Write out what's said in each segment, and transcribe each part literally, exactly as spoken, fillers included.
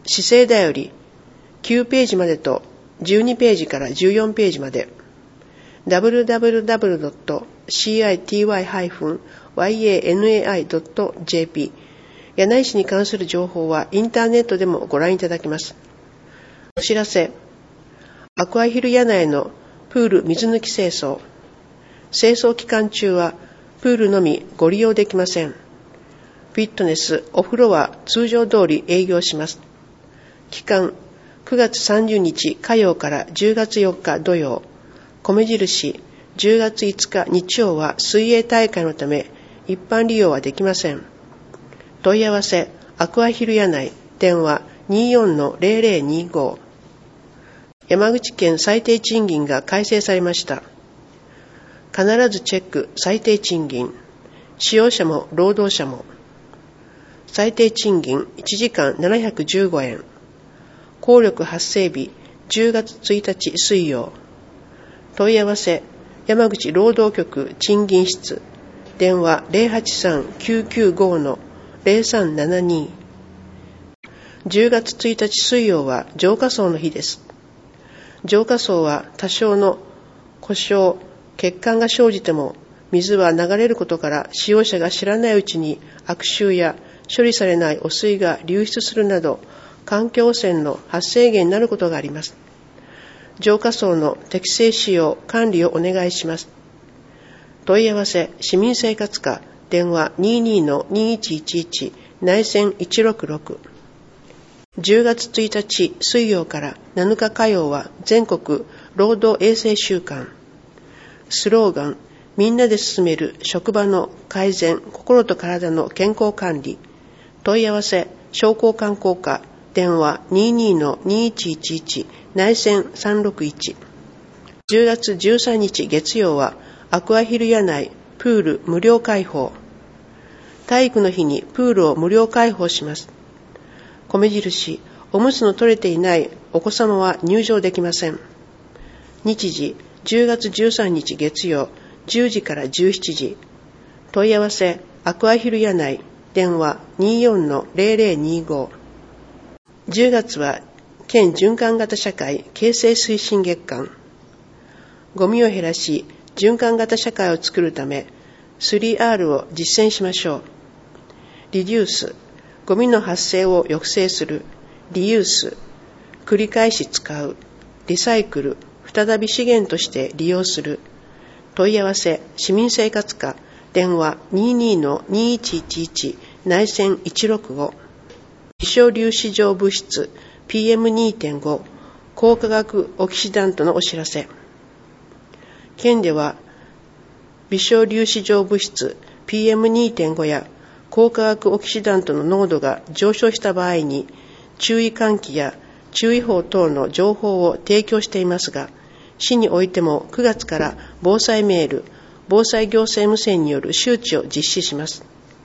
市政だよりきゅうページまでとじゅうにページからじゅうよんページまで ダブリューダブリューダブリュードットシーアイティーワイハイフンワイエーエヌエーアイドットジェーピー 柳井市に関する情報はインターネットでもご覧いただけます。お知らせ。アクアヒル柳井のプール水抜き清掃。清掃期間中はプールのみご利用できません。フィットネス、お風呂は通常通り営業します。期間、くがつさんじゅうにち火曜からじゅうがつよっか土曜。米印、じゅうがついつか日曜は水泳大会のため一般利用はできません。問い合わせ、アクアヒル柳井、電話 にじゅうよんのゼロゼロにじゅうご。山口県最低賃金が改正されました。必ずチェック最低賃金。使用者も労働者も。最低賃金いちじかんななひゃくじゅうごえん。効力発生日じゅうがつついたち水曜。問い合わせ、山口労働局賃金室。電話 ゼロはちさんきゅうきゅうごのゼロさんななに。じゅうがつついたち水曜は浄化槽の日です。浄化槽は多少の故障、欠陥が生じても水は流れることから使用者が知らないうちに悪臭や処理されない汚水が流出するなど環境汚染の発生源になることがあります。浄化槽の適正使用、管理をお願いします。問い合わせ、市民生活課、電話 にじゅうにのにいちいちいち、内線いちろくろく。じゅうがつついたち水曜からなのか火曜は全国労働衛生週間。スローガン、みんなで進める職場の改善、心と体の健康管理。問い合わせ、商工観光課、電話 にじゅうにのにいちいちいち、内線さんろくいち。じゅうがつじゅうさんにち月曜はアクアヒル柳井プール無料開放。体育の日にプールを無料開放します。米印、おむつの取れていないお子様は入場できません。日時、じゅうがつじゅうさんにち月曜、じゅうじからじゅうしちじ。問い合わせ、アクアヒル柳井、電話 にじゅうよんのゼロゼロにじゅうご。じゅうがつは県循環型社会形成推進月間。ゴミを減らし、循環型社会を作るため スリーアール を実践しましょう。リデュース、ゴミの発生を抑制する。リユース、繰り返し使う。リサイクル、再び資源として利用する。問い合わせ、市民生活課、電話 にじゅうにのにいちいちいち、内線いちろくご。微小粒子状物質 ピーエムにてんご 高化学オキシダントのお知らせ。県では微小粒子状物質 ピーエムにてんご や高化学オキシダントの濃度が上昇した場合に注意喚起や注意報等の情報を提供していますが、市においてもくがつから防災メール、防災行政無線による周知を実施します。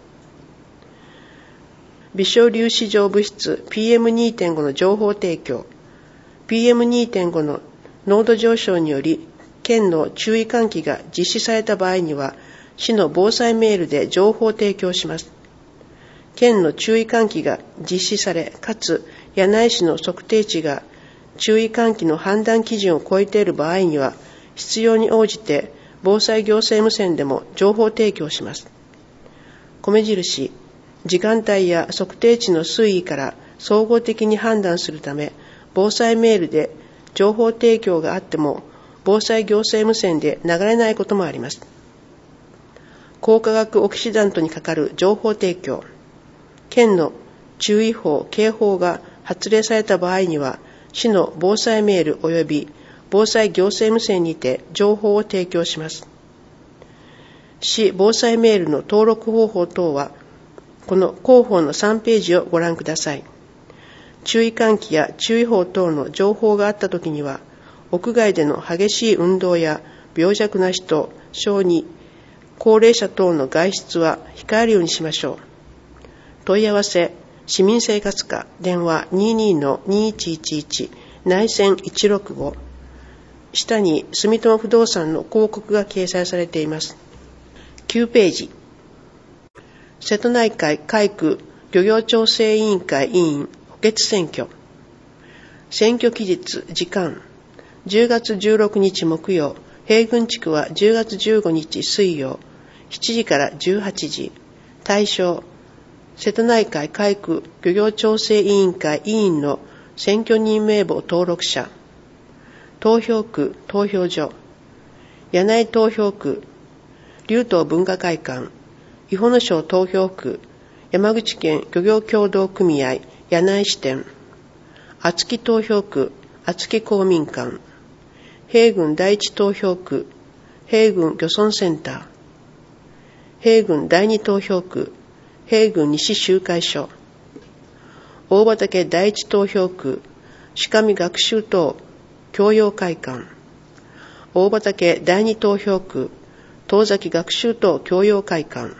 微小粒子状物質 ピーエムにてんご の情報提供。ピーエムにてんご の濃度上昇により県の注意喚起が実施された場合には市の防災メールで情報を提供します。県の注意喚起が実施され、かつ柳井市の測定値が注意喚起の判断基準を超えている場合には必要に応じて防災行政無線でも情報提供します。米印、時間帯や測定値の推移から総合的に判断するため、防災メールで情報提供があっても防災行政無線で流れないこともあります。高化学オキシダントにかかる情報提供。県の注意報・警報が発令された場合には、市の防災メール及び防災行政無線にて情報を提供します。市防災メールの登録方法等は、この広報のさんページをご覧ください。注意喚起や注意報等の情報があったときには、屋外での激しい運動や病弱な人、小児、高齢者等の外出は控えるようにしましょう。問い合わせ、市民生活課、電話 にじゅうにのにいちいちいち、内線いちろくご。下に住友不動産の広告が掲載されています。きゅうページ。瀬戸内海海区漁業調整委員会委員保決選挙。選挙期日、時間。じゅうがつじゅうろくにち木曜、平郡地区はじゅうがつじゅうごにち水曜、しちじからじゅうはちじ。対象、瀬戸内海海区漁業調整委員会委員の選挙人名簿登録者。投票区、投票所。柳井投票区、竜東文化会館、伊保野省投票区、山口県漁業協同組合柳井支店、厚木投票区、厚木公民館、平郡第一投票区、平郡漁村センター、平郡第二投票区、平郡西集会所、大畑第一投票区、鹿見学習等教養会館、大畑第二投票区、遠崎学習等教養会館、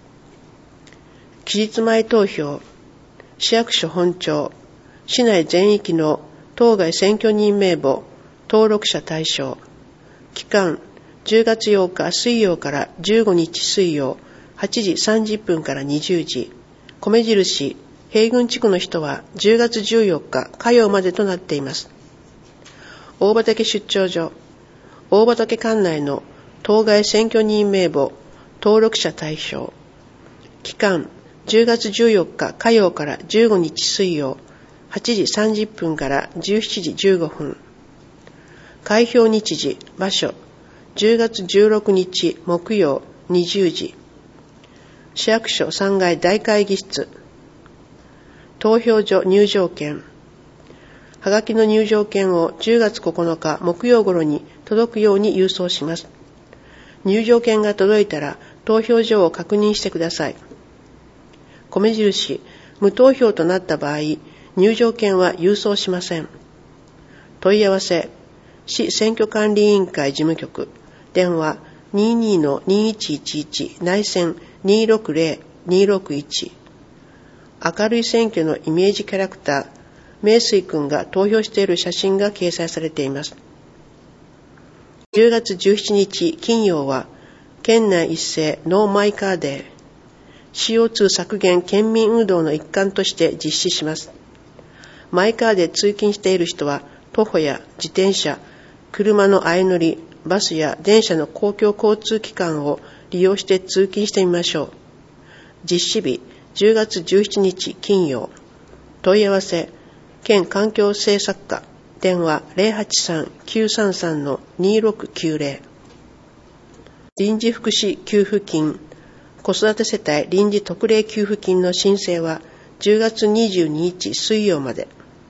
期日前投票、市役所本庁、市内全域の当該選挙人名簿、登録者対象、期間、じゅうがつようか水曜からじゅうごにち水曜、はちじさんじゅっぷんからにじゅうじ、米印、平郡地区の人はじゅうがつじゅうよっか火曜までとなっています。大畑出張所、大畑管内の当該選挙人名簿、登録者対象、期間、じゅうがつじゅうよっか火曜からじゅうごにち水曜、はちじさんじゅっぷんからじゅうしちじじゅうごふん。開票日時、場所、じゅうがつじゅうろくにち木曜にじゅうじ。市役所さんがい大会議室。投票所入場券。はがきの入場券をじゅうがつここのか木曜頃に届くように郵送します。入場券が届いたら投票所を確認してください。米印、無投票となった場合、入場券は郵送しません。問い合わせ、市選挙管理委員会事務局、電話 にじゅうにのにいちいちいち 内線 にーろくぜろ にーろくいち。明るい選挙のイメージキャラクター、名水君が投票している写真が掲載されています。じゅうがつじゅうしちにち金曜は、県内一斉ノーマイカーデー、シーオーツー 削減県民運動の一環として実施します。マイカーで通勤している人は、徒歩や自転車、車の相乗り、バスや電車の公共交通機関を利用して通勤してみましょう。実施日、じゅうがつじゅうしちにち金曜。問い合わせ、県環境政策課、電話 ゼロはちさん きゅうさんさん にーろくきゅうぜろ。臨時福祉給付金、子育て世帯臨時特例給付金の申請はじゅうがつにじゅうににち水曜まで。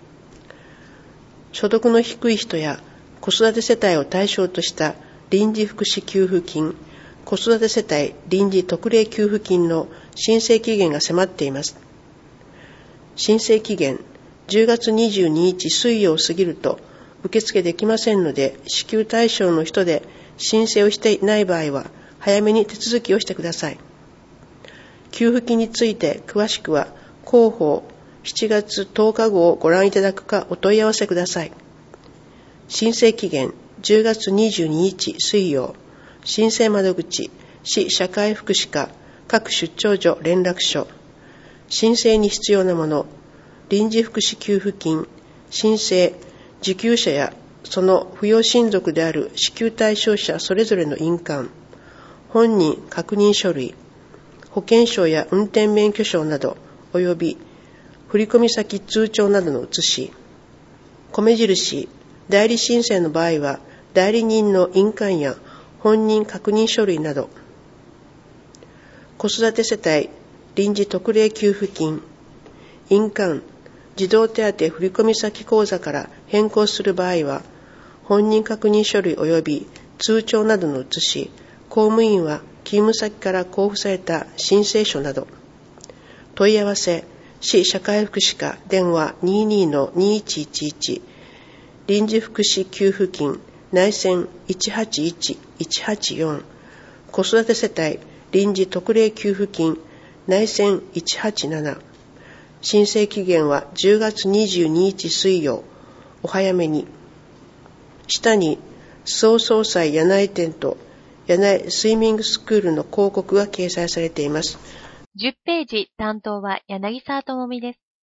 所得の低い人や子育て世帯を対象とした臨時福祉給付金、子育て世帯臨時特例給付金の申請期限が迫っています。申請期限、じゅうがつにじゅうににち水曜を過ぎると受付できませんので、支給対象の人で申請をしていない場合は早めに手続きをしてください。給付金について詳しくは広報しちがつとおか号をご覧いただくかお問い合わせください。申請期限じゅうがつにじゅうににち水曜、申請窓口、市社会福祉課、各出張所連絡所。申請に必要なもの、臨時福祉給付金、申請、受給者やその扶養親族である支給対象者それぞれの印鑑、本人確認書類、保険証や運転免許証など、および振込先通帳などの写し、米印、代理申請の場合は代理人の印鑑や本人確認書類など、子育て世帯臨時特例給付金、印鑑、児童手当振込先口座から変更する場合は、本人確認書類及び通帳などの写し、公務員は勤務先から交付された申請書など、問い合わせ、市社会福祉課電話 にじゅうにのにいちいちいち、臨時福祉給付金内線 いちはちいちいちはちよん、子育て世帯臨時特例給付金内線いちはちなな、申請期限はじゅうがつにじゅうににち水曜、お早めに。下に、総総裁柳井店と柳井スイミングスクールの広告が掲載されています。 じゅっページ担当は柳沢智美です。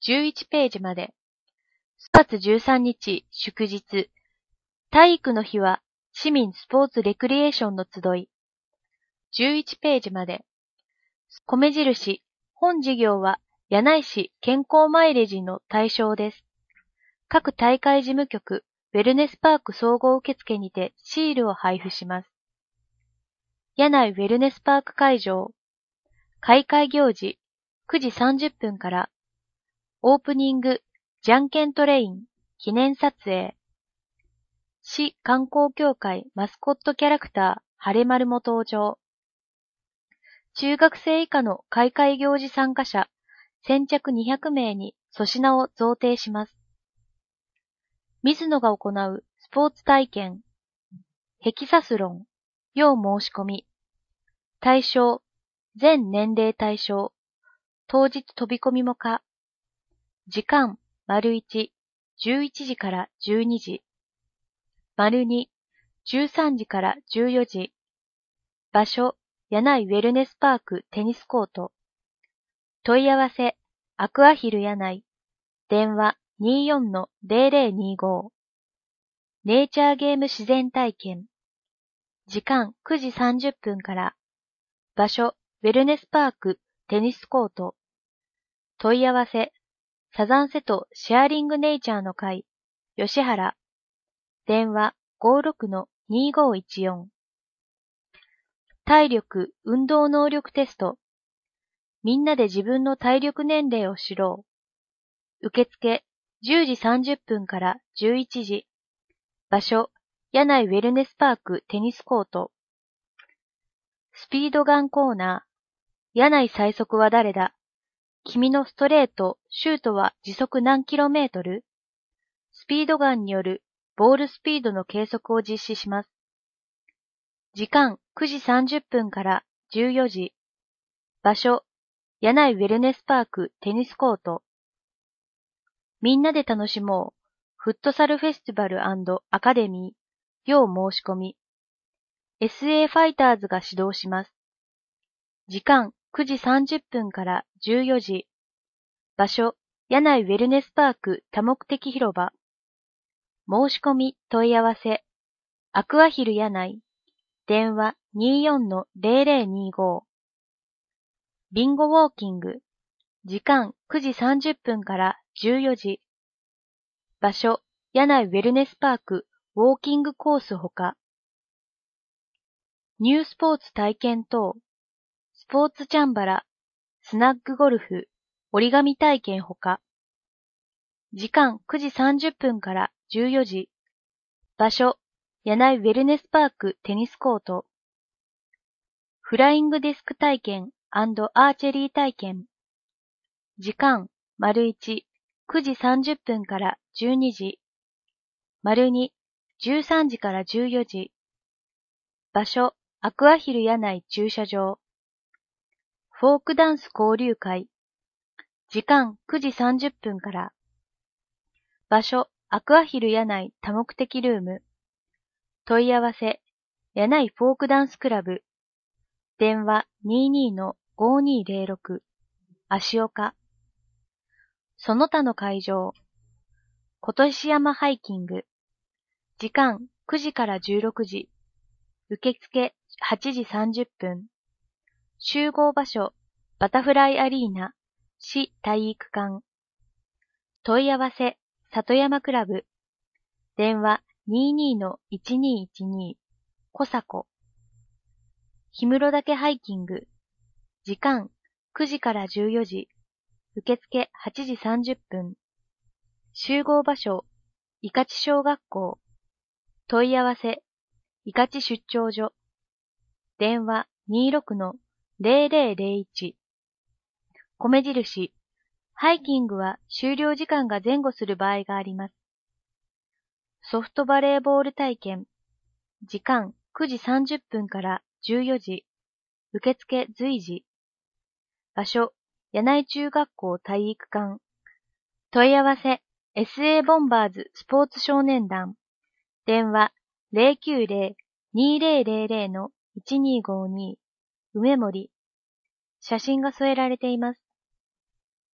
じゅういちページまで。さんがつじゅうさんにち祝日。体育の日は市民スポーツレクリエーションの集い。じゅういちページまで。米印。本事業は柳井市健康マイレージの対象です。各大会事務局、ウェルネスパーク総合受付にてシールを配布します。柳井ウェルネスパーク会場。開会行事、くじさんじゅっぷんから。オープニング、じゃんけんトレイン、記念撮影。市観光協会マスコットキャラクター、晴れ丸も登場。中学生以下の開会行事参加者、先着にひゃくめいに粗品を贈呈します。水野が行うスポーツ体験。ヘキサスロン、要申し込み。対象、全年齢対象。当日飛び込みも可。時間、丸いち、じゅういちじからじゅうにじ。丸に、じゅうさんじからじゅうよじ。場所、柳井ウェルネスパークテニスコート。問い合わせ、アクアヒル柳井。電話 にじゅうよんのゼロゼロにじゅうご。ネイチャーゲーム自然体験。時間くじさんじゅっぷんから。場所、ウェルネスパークテニスコート。問い合わせ、サザンセトシェアリングネイチャーの会、吉原。電話 ごじゅうろくのにじゅうごいちよん。体力・運動能力テスト。みんなで自分の体力年齢を知ろう。受付じゅうじさんじゅっぷんからじゅういちじ。場所、柳井ウェルネスパークテニスコート。スピードガンコーナー。柳井最速は誰だ？君のストレート、シュートは時速何キロメートル？スピードガンによるボールスピードの計測を実施します。時間くじさんじゅっぷんからじゅうよじ。場所、柳井ウェルネスパークテニスコート。みんなで楽しもう。フットサルフェスティバル&アカデミー。要申し込み。エスエー ファイターズが指導します。時間くじさんじゅっぷんからじゅうよじ。場所、柳井ウェルネスパーク多目的広場。申し込み問い合わせ。アクアヒル柳井。電話 にじゅうよんのゼロゼロにじゅうご。ビンゴウォーキング。時間くじさんじゅっぷんからじゅうよじ。場所、柳井ウェルネスパークウォーキングコースほか。ニュースポーツ体験等。スポーツチャンバラ、スナッグゴルフ、折り紙体験ほか。時間くじさんじゅっぷんからじゅうよじ。場所、柳井ウェルネスパークテニスコート。フライングディスク体験&アーチェリー体験。時間、丸いち、くじさんじゅっぷんからじゅうにじ。丸に、じゅうさんじからじゅうよじ。場所、アクアヒル柳井駐車場。フォークダンス交流会。時間くじさんじゅっぷんから。場所、アクアヒル柳井多目的ルーム。問い合わせ、柳井フォークダンスクラブ。電話 にじゅうにのごにーぜろろく。足岡。その他の会場。琴石山ハイキング。時間くじからじゅうろくじ。受付はちじさんじゅっぷん。集合場所、バタフライアリーナ、市体育館。問い合わせ、里山クラブ。電話 にじゅうにのいちにーいちにー。小迫。氷室岳ハイキング。時間くじからじゅうよじ。受付はちじさんじゅっぷん。集合場所、伊勝小学校。問い合わせ、伊勝出張所。電話 にじゅうろくのゼロゼロゼロいち。米印。ハイキングは終了時間が前後する場合があります。ソフトバレーボール体験。時間くじさんじゅっぷんからじゅうよじ。受付随時。場所、柳井中学校体育館。問い合わせ、エスエー ボンバーズスポーツ少年団。電話 ゼロきゅうゼロ にーぜろぜろぜろのいちにーごに。梅森。写真が添えられています。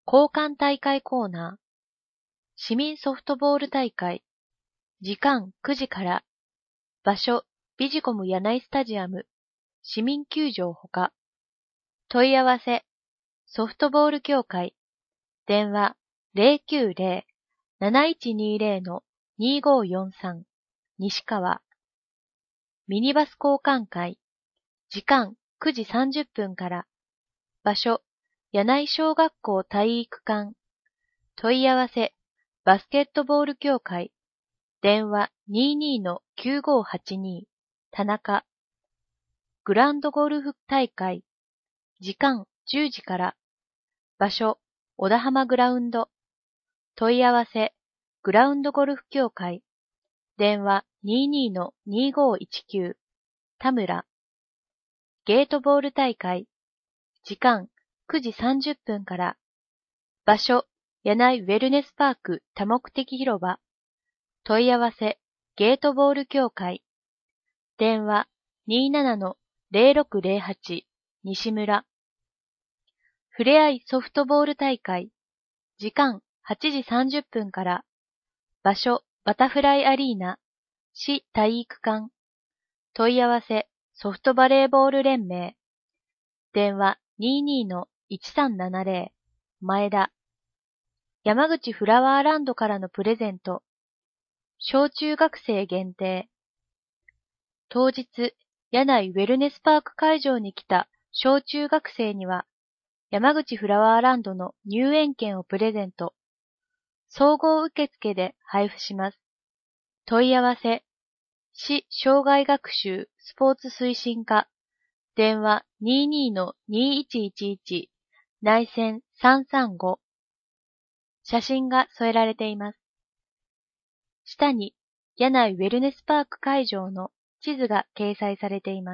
交換大会コーナー、市民ソフトボール大会、時間くじから、場所、ビジコム柳井スタジアム、市民球場ほか、問い合わせ、ソフトボール協会、電話 ゼロきゅうゼロ なないちにゼロ にごよんさん、西川。ミニバス交換会、時間くじさんじゅっぷんから、場所、柳井小学校体育館、問い合わせ、バスケットボール協会、電話 にじゅうにのきゅうごはちに、田中。グランドゴルフ大会、時間じゅうじから、場所、小田浜グラウンド、問い合わせ、グラウンドゴルフ協会、電話 にじゅうにのにごいちきゅう、田村。ゲートボール大会、時間くじさんじゅっぷんから、場所、柳井ウェルネスパーク多目的広場、問い合わせ、ゲートボール協会、電話 にじゅうななのゼロろくゼロはち、西村。ふれあいソフトボール大会、時間はちじさんじゅっぷんから、場所、バタフライアリーナ、市体育館、問い合わせ、ソフトバレーボール連盟、電話 にじゅうにのいちさんななゼロ、前田。山口フラワーランドからのプレゼント、小中学生限定。当日、柳井ウェルネスパーク会場に来た小中学生には、山口フラワーランドの入園券をプレゼント。総合受付で配布します。問い合わせ、市障害学習スポーツ推進課、電話 にじゅうにのにいちいちいち、内線さんさんご。写真が添えられています。下に、柳井ウェルネスパーク会場の地図が掲載されています。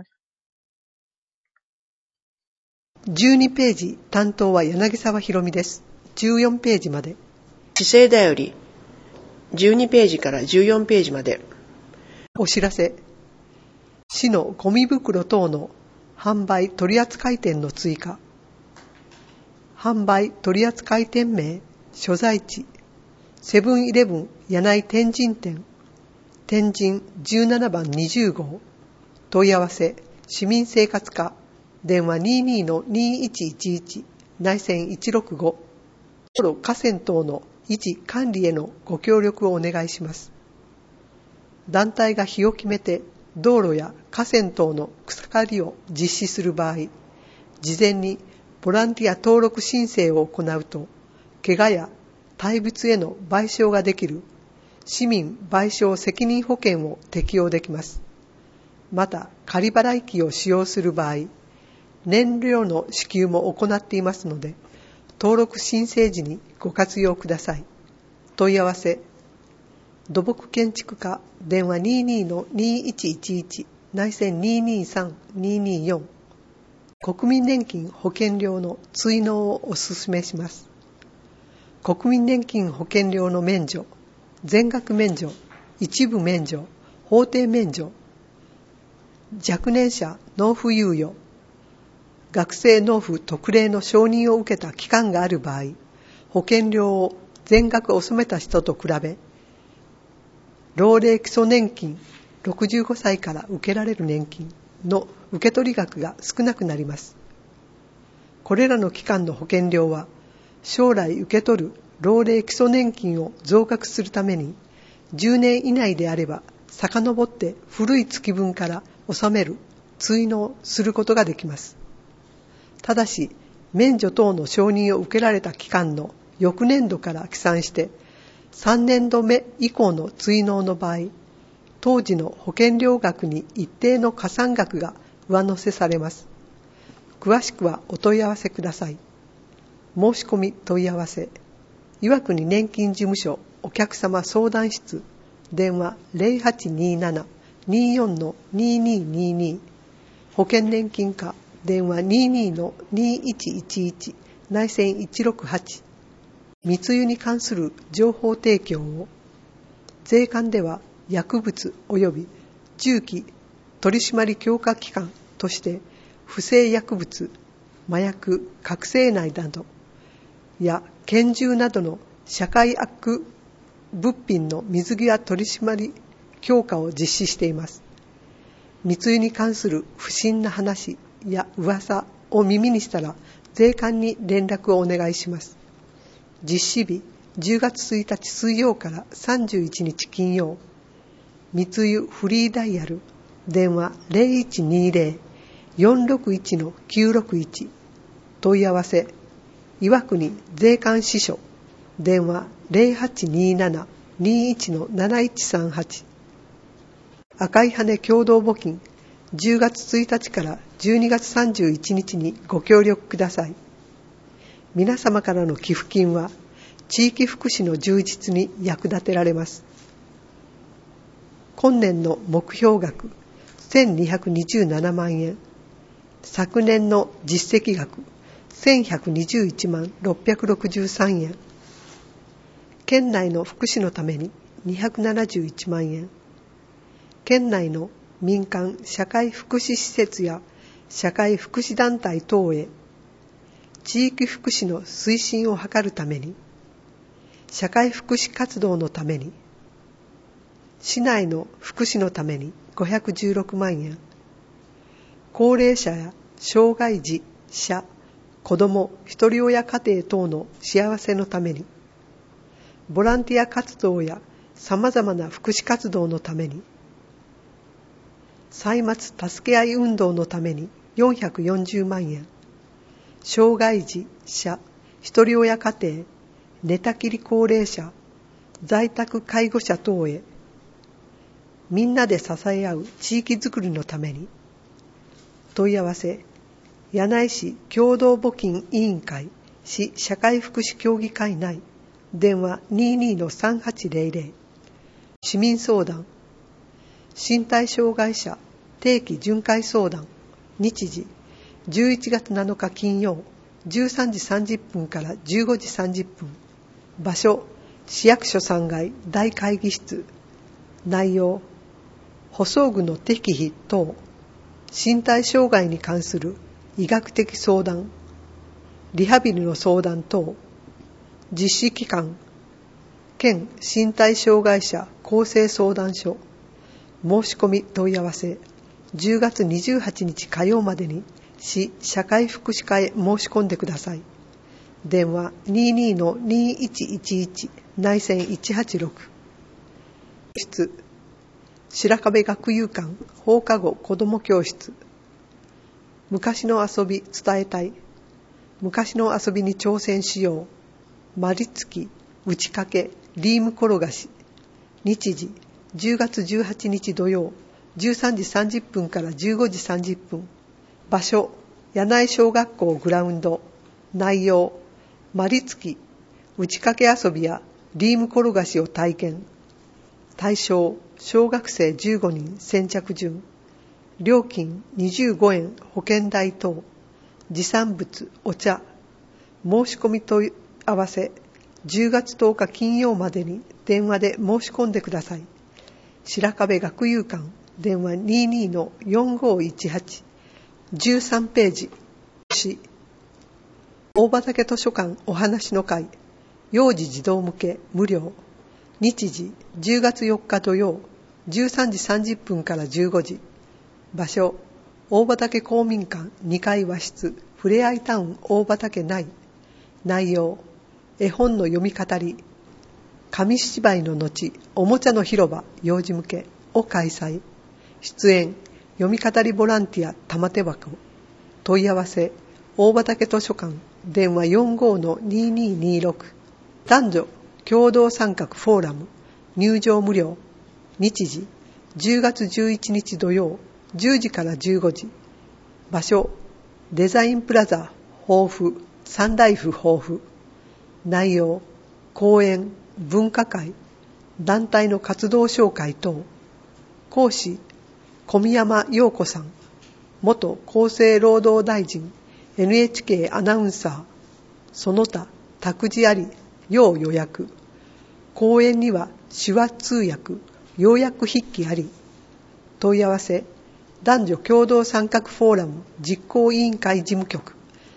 じゅうにページ、担当は柳沢ひろみです。じゅうよんページまで。 市政だより、じゅうにページからじゅうよんページまで。 お知らせ。市のゴミ袋等の販売取扱店の追加。販売取扱店名、所在地、セブンイレブン柳井天神店、天神じゅうななばんにじゅうごう、問い合わせ、市民生活課、電話 にじゅうにのにいちいちいち、内線いちろくご、道路河川等の維持管理へのご協力をお願いします。団体が日を決めて道路や河川等の草刈りを実施する場合、事前にボランティア登録申請を行うと、怪我や対物への賠償ができる市民賠償責任保険を適用できます。また、仮払い機を使用する場合、燃料の支給も行っていますので、登録申請時にご活用ください。問い合わせ、土木建築課、電話 にじゅうにのにいちいちいち、内線にーにーさんにーにーよん。国民年金保険料の追納をお勧めします。国民年金保険料の免除、全額免除、一部免除、法定免除、若年者納付猶予、学生納付特例の承認を受けた期間がある場合、保険料を全額納めた人と比べ、老齢基礎年金ろくじゅうごさいから受けられる年金の受取額が少なくなります。これらの期間の保険料は、将来受け取る老齢基礎年金を増額するために、じゅうねん以内であれば、遡って古い月分から納める、追納することができます。ただし、免除等の承認を受けられた期間の翌年度から起算して、さんねんどめ以降の追納の場合、当時の保険料額に一定の加算額が上乗せされます。詳しくはお問い合わせください。申し込み問い合わせ、岩国年金事務所お客様相談室、電話 ゼロはちにーなな にーよんのにーにーにーにー、保険年金課、電話 にじゅうにのにいちいちいち、内線いちろくはち。密輸に関する情報提供を、税関では薬物及び銃器取締強化機関として、不正薬物、麻薬、覚醒剤など、 や拳銃などの社会悪物品の水際取締り強化を実施しています。密輸に関する不審な話や噂を耳にしたら税関に連絡をお願いします。実施日じゅうがつついたち水曜からさんじゅういちにち金曜。密輸フリーダイヤル電話 ゼロいちにゼロ よんろくいち きゅうろくいち 問い合わせ岩国税関支所電話 ゼロはちにーなな にーいち なないちさんはち。赤い羽共同募金じゅうがつついたちからじゅうにがつさんじゅういちにちにご協力ください。皆様からの寄付金は地域福祉の充実に役立てられます。今年の目標額せんにひゃくにじゅうななまんえん、昨年の実績額せんひゃくにじゅういちまんろっぴゃくろくじゅうさんえん、県内の福祉のためににひゃくななじゅういちまんえん、県内の民間社会福祉施設や社会福祉団体等へ地域福祉の推進を図るために、社会福祉活動のために、市内の福祉のためにごひゃくじゅうろくまんえん、高齢者や障害児者、子ども、ひとり親家庭等の幸せのために、ボランティア活動やさまざまな福祉活動のために、歳末助け合い運動のためによんひゃくよんじゅうまんえん、障害児者、ひとり親家庭、寝たきり高齢者、在宅介護者等へ、みんなで支え合う地域づくりのために、問い合わせ、柳井市共同募金委員会市社会福祉協議会内、電話 にーにー さんはちゼロゼロ、市民相談、身体障害者定期巡回相談、日時じゅういちがつなのか金曜じゅうさんじさんじゅっぷんからじゅうごじさんじゅっぷん、場所市役所さんがい大会議室、内容補装具の適否等、身体障害に関する医学的相談、リハビリの相談等、実施期間県身体障害者公正相談所、申し込み問い合わせじゅうがつにじゅうはちにち火曜までに市社会福祉課へ申し込んでください。電話 にーにー にーいちいちいち 内線いちはちろく。室白壁学友館放課後子ども教室。昔の遊び伝えたい。昔の遊びに挑戦しよう。まりつき、打ち掛け、リーム転がし。日時じゅうがつじゅうはちにち土曜じゅうさんじさんじゅっぷんからじゅうごじさんじゅっぷん。場所柳井小学校グラウンド。内容まりつき、打ち掛け遊びやリーム転がしを体験。対象小学生じゅうごにん先着順。料金にじゅうごえん保険代等。持参物お茶。申し込み問い合わせじゅうがつとおか金曜までに電話で申し込んでください。白壁学友館電話 にーにー よんごいちはち。じゅうさんページ。大畑図書館お話の会。幼児児童向け無料。日時じゅうがつよっか土曜じゅうさんじさんじゅっぷんからじゅうごじ。場所大畑公民館にかい和室ふれあいタウン大畑内。内容絵本の読み語り、紙芝居の後おもちゃの広場幼児向けを開催。出演読み語りボランティア玉手箱。問い合わせ大畑図書館電話 よんごのにーにーにーろく。男女共同参画フォーラム入場無料。日時じゅうがつじゅういちにち土曜じゅうじからじゅうごじ。場所デザインプラザ豊富サンライフ豊富。内容講演分科会団体の活動紹介等。講師小宮山陽子さん、元厚生労働大臣 エヌエイチケー アナウンサー。その他託児あり要予約。講演には手話通訳要約筆記あり。問い合わせ男女共同参画フォーラム実行委員会事務局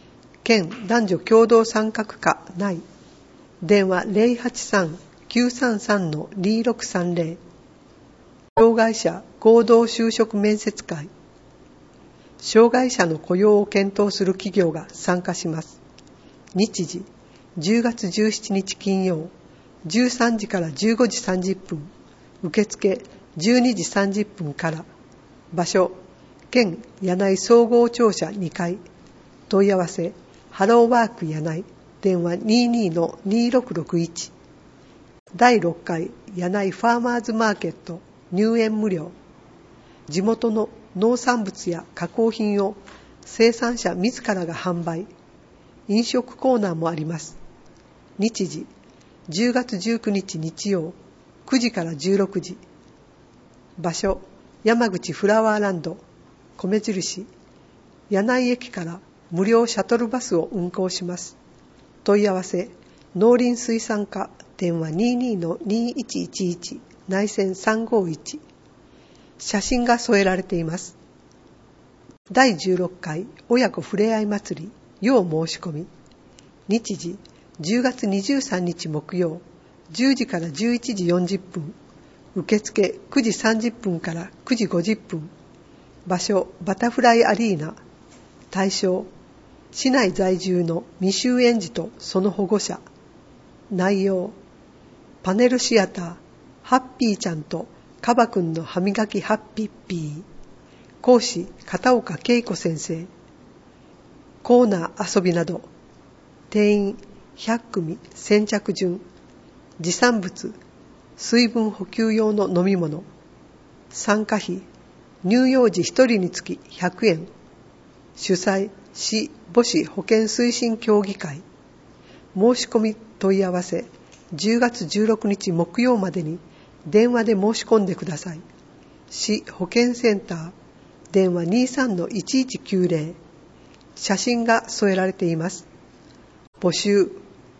県男女共同参画課内。電話 ゼロはちさん きゅうさんさん にろくさんゼロ。障害者合同就職面接会。障害者の雇用を検討する企業が参加します。日時じゅうがつじゅうしちにち金曜、じゅうさんじからじゅうごじさんじゅっぷん、受付じゅうにじさんじゅっぷんから。場所県柳井総合庁舎にかい。問い合わせハローワーク柳井。電話 にーにーのにーろくろくいち。だいろっかい柳井ファーマーズマーケット、入園無料。地元の農産物や加工品を生産者自らが販売。飲食コーナーもあります。日時じゅうがつじゅうくにち日曜、くじからじゅうろくじ。場所山口フラワーランド、米印。柳井駅から無料シャトルバスを運行します。問い合わせ農林水産課、電話 にーにーのにーいちいちいち、内線さんごいち。写真が添えられています。だいじゅうろっかい親子ふれあい祭り、要申し込み。日時じゅうがつにじゅうさんにち木曜、じゅうじからじゅういちじよんじゅっぷん。受付くじさんじゅっぷんからくじごじゅっぷん。場所バタフライアリーナ。対象市内在住の未就園児とその保護者。内容パネルシアター、ハッピーちゃんとカバくんの歯磨きハッピッピー。講師片岡恵子先生。コーナー遊びなど。定員ひゃくくみ、先着順。持参物水分補給用の飲み物。参加費乳幼児ひとりにつきひゃくえん。主催市母子保健推進協議会。申し込み問い合わせじゅうがつじゅうろくにち木曜までに電話で申し込んでください。市保健センター、電話 にーさんのいちいちきゅうゼロ。写真が添えられています。募集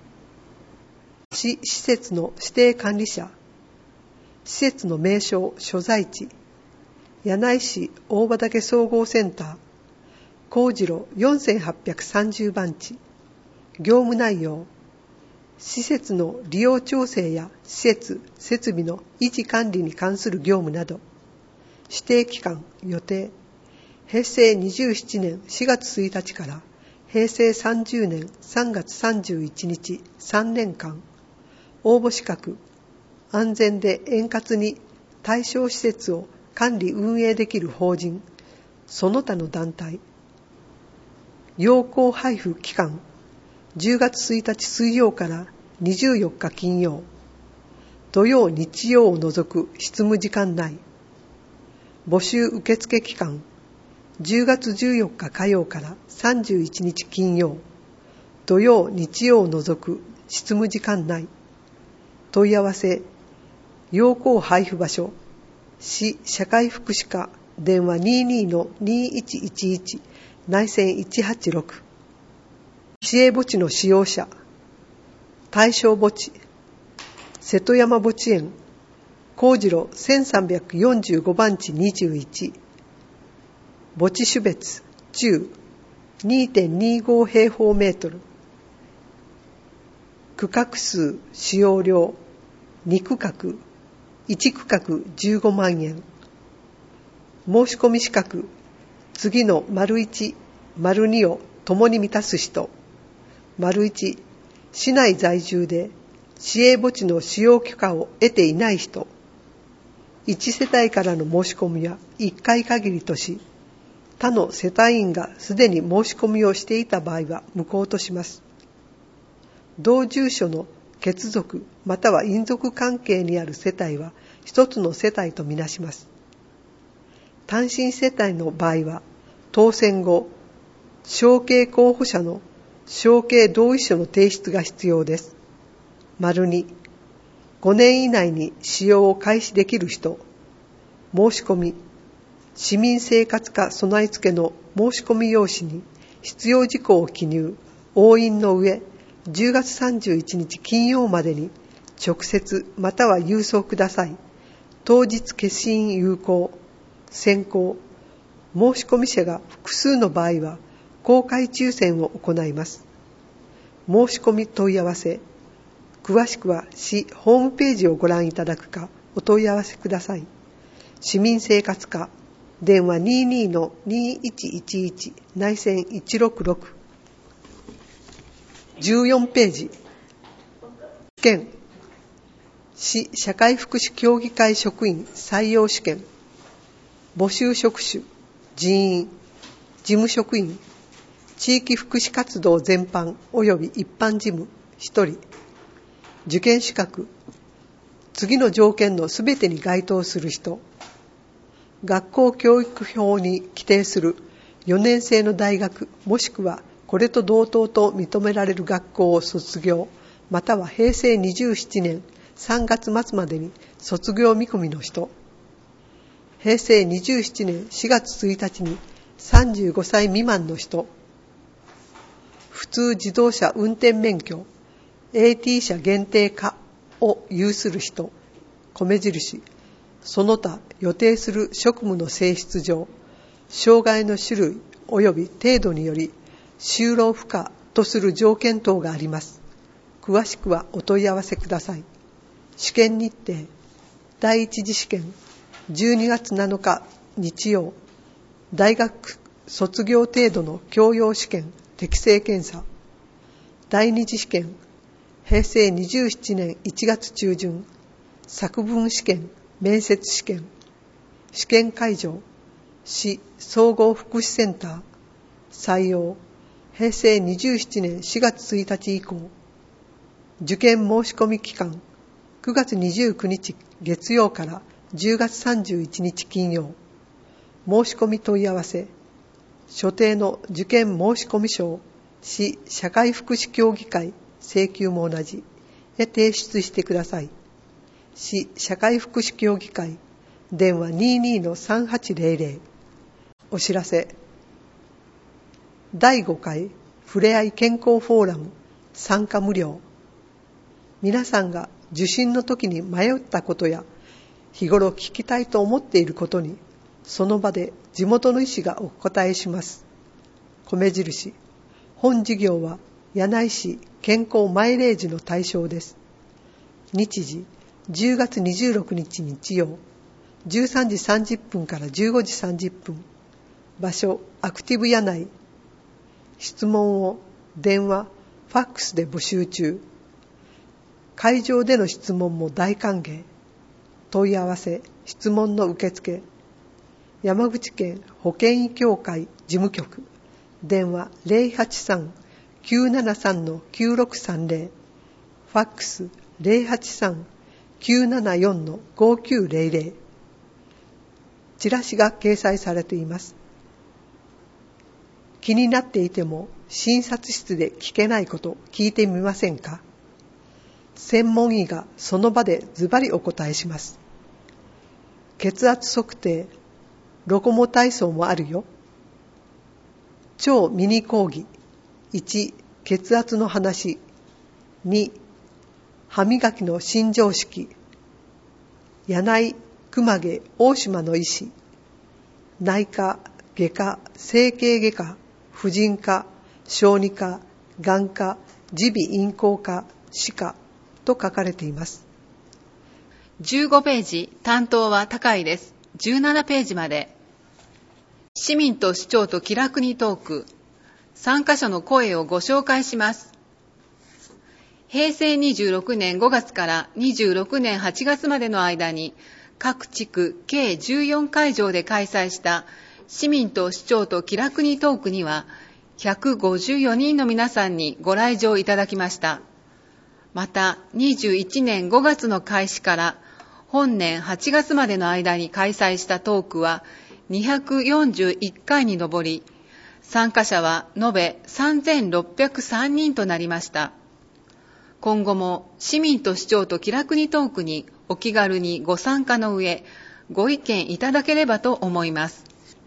市施設の指定管理者。施設の名称所在地柳井市大畑総合センター、幸次郎よんせんはっぴゃくさんじゅうばんち。業務内容施設の利用調整や施設設備の維持管理に関する業務など。指定期間予定へいせいにじゅうななねんしがつついたちからへいせいさんじゅうねんさんがつさんじゅういちにちさんねんかん。応募資格安全で円滑に対象施設を管理運営できる法人その他の団体。要項配布期間じゅうがつついたち水曜からにじゅうよっか金曜。土曜日曜を除く執務時間内。募集受付期間じゅうがつじゅうよっか火曜からさんじゅういちにち金曜。土曜日曜を除く執務時間内。問い合わせ要項配布場所市社会福祉課、電話 にーにーのにーいちいちいち、内線いちはちろく。市営墓地の使用者対象墓地瀬戸山墓地園幸次郎せんさんびゃくよんじゅうごばんちにじゅういち。墓地種別中 にてんにご 平方メートル。区画数使用料にくかくいちくかくじゅうごまんえん。申し込み資格次の丸いち、丸にをともに満たす人。丸いち、市内在住で市営墓地の使用許可を得ていない人。いち世帯からの申し込みはいっかい限りとし、他の世帯員がすでに申し込みをしていた場合は無効とします。同住所の血族または姻族関係にある世帯は一つの世帯とみなします。単身世帯の場合は当選後、承継候補者の承継同意書の提出が必要です。丸に、ごねん以内に使用を開始できる人。申し込み市民生活課備え付けの申し込み用紙に必要事項を記入、押印の上、じゅうがつさんじゅういちにち金曜までに直接または郵送ください。当日消印有効。先行申し込み者が複数の場合は公開抽選を行います。申し込み問い合わせ、詳しくは市ホームページをご覧いただくかお問い合わせください。市民生活課、電話 にじゅうに の にいちいちいち 内線いちろくろく。じゅうよんページ、試験、市社会福祉協議会職員採用試験、募集職種、人員、事務職員、地域福祉活動全般及び一般事務ひとり、受験資格、次の条件のすべてに該当する人、学校教育法に規定するよねん生の大学もしくはこれと同等と認められる学校を卒業、またはへいせいにじゅうななねんさんがつ末までに卒業見込みの人、へいせいにじゅうななねんしがつついたちにさんじゅうごさい未満の人、普通自動車運転免許 エーティー 車限定可を有する人、米印、その他予定する職務の性質上、障害の種類及び程度により就労不可とする条件等があります。詳しくはお問い合わせください。試験日程、第一次試験じゅうにがつなのか日曜、大学卒業程度の教養試験適性検査、第二次試験へいせいにじゅうななねんいちがつちゅうじゅん、作文試験面接試験、試験会場市総合福祉センター、採用へいせいにじゅうななねんしがつついたち以降、受験申し込み期間くがつにじゅうくにち月曜からじゅうがつさんじゅういちにち金曜、申し込み問い合わせ、所定の受験申込書を市社会福祉協議会請求も同じへ提出してください。市社会福祉協議会、電話 にじゅうに の さんはちぜろぜろ。お知らせ、だいごかいふれあい健康フォーラム参加無料。皆さんが受診の時に迷ったことや日頃聞きたいと思っていることにその場で地元の医師がお答えします。米印、本事業は柳井市健康マイレージの対象です。日時じゅうがつにじゅうろくにち日曜、じゅうさんじさんじゅっぷんからじゅうごじさんじゅっぷん、場所アクティブ柳井、質問を電話、ファックスで募集中。会場での質問も大歓迎。問い合わせ、質問の受付、山口県保健医協会事務局、電話 ゼロはちさん きゅうななさん きゅうろくさんぜろ、ファックス ゼロはちさん きゅうななよん ごきゅうぜろぜろ。チラシが掲載されています。気になっていても診察室で聞けないこと聞いてみませんか？専門医がその場でズバリお答えします。血圧測定、ロコモ体操もあるよ。超ミニ講義、いち、血圧の話、に、歯磨きの新常識、柳井、熊毛、大島の医師、内科、外科、整形外科、婦人科、小児科、眼科、耳鼻咽喉科、歯科と書かれています。 じゅうごページ、担当は高いです。じゅうななページまで。市民と市長と気楽にトーク。参加者の声をご紹介します。へいせいにじゅうろくねんごがつからにじゅうろくねんはちがつまでの間に、各地区計じゅうよんかいじょうで開催した市民と市長と気楽にトークには、ひゃくごじゅうよにんの皆さんにご来場いただきました。また、にじゅういちねんごがつの開始から本年はちがつまでの間に開催したトークはにひゃくよんじゅういっかいに上り、参加者は延べさんぜんろっぴゃくさんにんとなりました。今後も市民と市長と気楽にトークにお気軽にご参加の上、ご意見いただければと思います。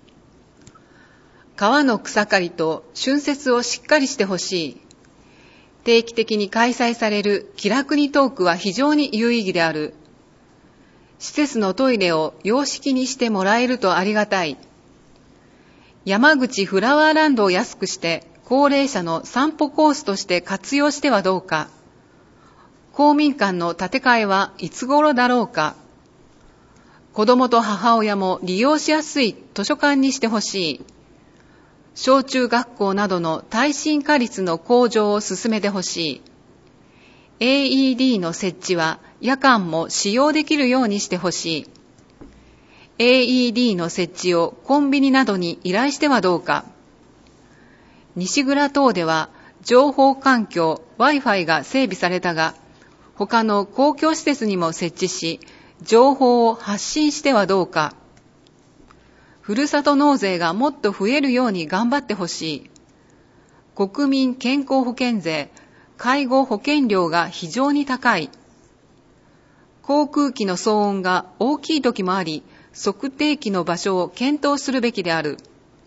川の草刈りと浚渫をしっかりしてほしい。定期的に開催される気楽にトークは非常に有意義である。施設のトイレを洋式にしてもらえるとありがたい。 山口フラワーランドを安くして高齢者の散歩コースとして活用してはどうか。公民館の建て替えはいつ頃だろうか。子供と母親も利用しやすい図書館にしてほしい。小中学校などの耐震化率の向上を進めてほしい。エーイーディー の設置は夜間も使用できるようにしてほしい。エーイーディー の設置をコンビニなどに依頼してはどうか。西蔵等では情報環境 Wi-Fi が整備されたが、他の公共施設にも設置し、情報を発信してはどうか。ふるさと納税がもっと増えるように頑張ってほしい。国民健康保険税、介護保険料が非常に高い。航空機の騒音が大きい時もあり、測定器の場所を検討するべきである。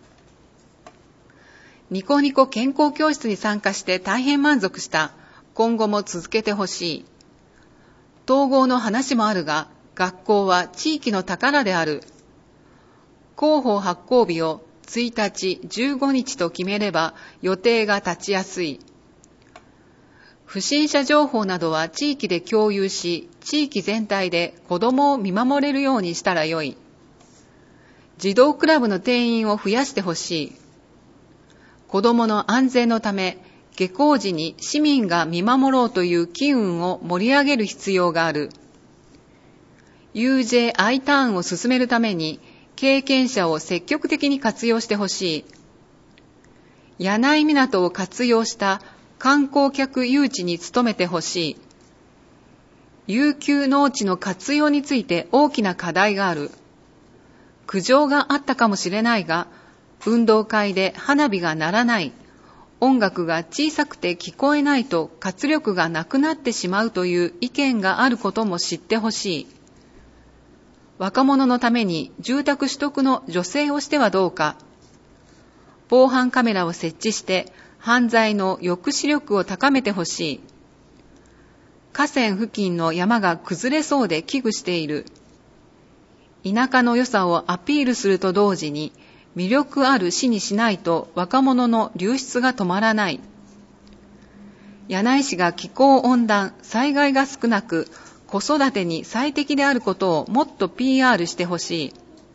ニコニコ健康教室に参加して大変満足した。今後も続けてほしい。統合の話もあるが、学校は地域の宝である。広報発行日をついたち、じゅうごにちと決めれば予定が立ちやすい。不審者情報などは地域で共有し、地域全体で子どもを見守れるようにしたらよい。児童クラブの定員を増やしてほしい。子どもの安全のため、下校時に市民が見守ろうという機運を盛り上げる必要がある。ユージェーアイ ターンを進めるために、経験者を積極的に活用してほしい。柳井港を活用した観光客誘致に努めてほしい。遊休農地の活用について大きな課題がある。苦情があったかもしれないが、運動会で花火が鳴らない、音楽が小さくて聞こえないと活力がなくなってしまうという意見があることも知ってほしい。若者のために住宅取得の助成をしてはどうか。防犯カメラを設置して犯罪の抑止力を高めてほしい。河川付近の山が崩れそうで危惧している。田舎の良さをアピールすると同時に魅力ある市にしないと若者の流出が止まらない。柳井市が気候温暖、災害が少なく、子育てに最適であることをもっと ピーアール してほしい。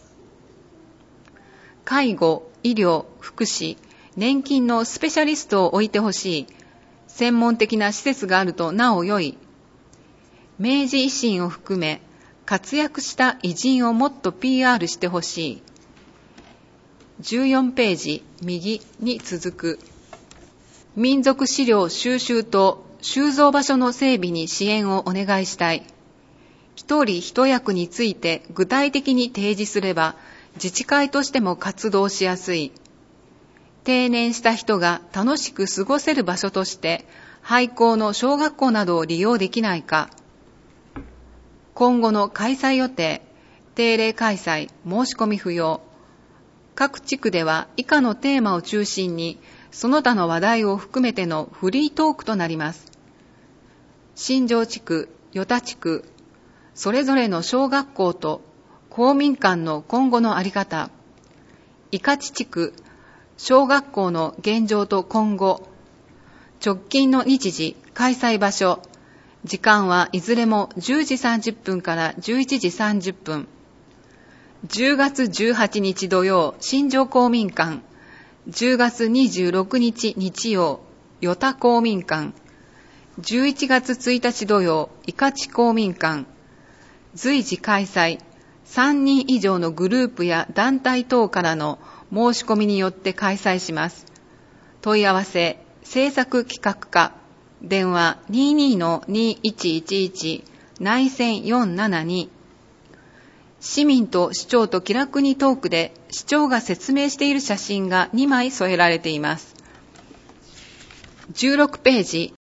介護、医療、福祉、年金のスペシャリストを置いてほしい。専門的な施設があるとなお良い。明治維新を含め、活躍した偉人をもっと ピーアール してほしい。じゅうよんページ右に続く。民族資料収集と収蔵場所の整備に支援をお願いしたい。一人一役について具体的に提示すれば、自治会としても活動しやすい。定年した人が楽しく過ごせる場所として、廃校の小学校などを利用できないか。今後の開催予定、定例開催、申し込み不要。各地区では以下のテーマを中心に、その他の話題を含めてのフリートークとなります。新庄地区、与田地区、それぞれの小学校と公民館の今後の在り方、伊勝地区、小学校の現状と今後、直近の日時、開催場所、時間はいずれもじゅうじさんじゅっぷんからじゅういちじさんじゅっぷん、じゅうがつじゅうはちにち土曜、新庄公民館、じゅうがつにじゅうろくにち日曜、与田公民館、じゅういちがつついたち土曜、伊勝公民館、随時開催、さんにん以上のグループや団体等からの申し込みによって開催します。問い合わせ、制作企画課、電話 にじゅうにのにいちいちいち 内線よんななに。市民と市長と気楽にトークで市長が説明している写真がにまい添えられています。じゅうろくページ